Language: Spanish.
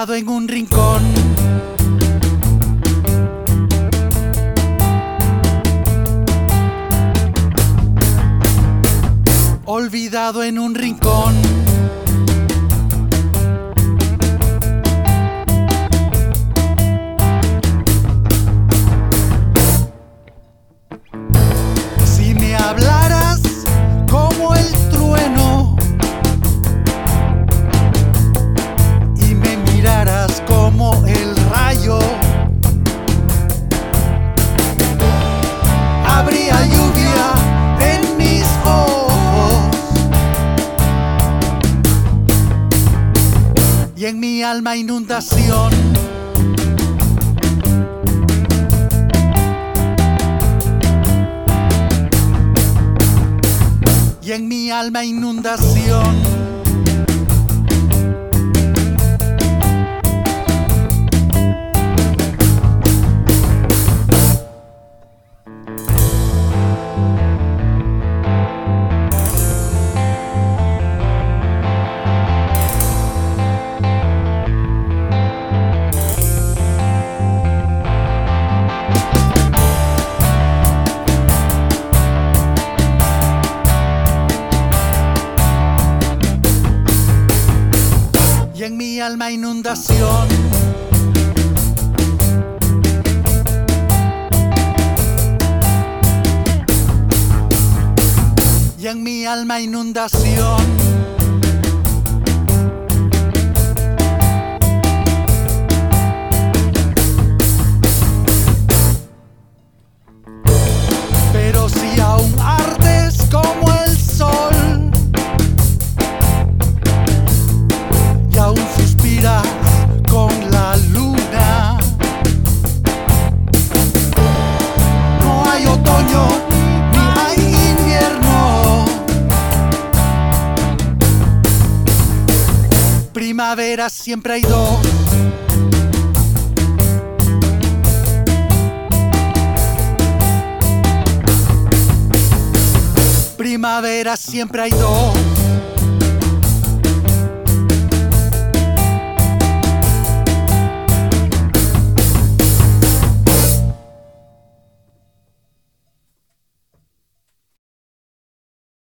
olvidado en un rincón. Olvidado en un rincón. Si me hablaras como el trueno y me miraras como el rayo, habría lluvia en mis ojos y en mi alma inundación. Y en mi alma inundación. Y en mi alma inundación. Y en mi alma inundación. Pero si aún ardes como el sol y aún suspiras con la luna, no hay otoño ni hay invierno, primavera siempre hay dos. Primavera siempre hay dos.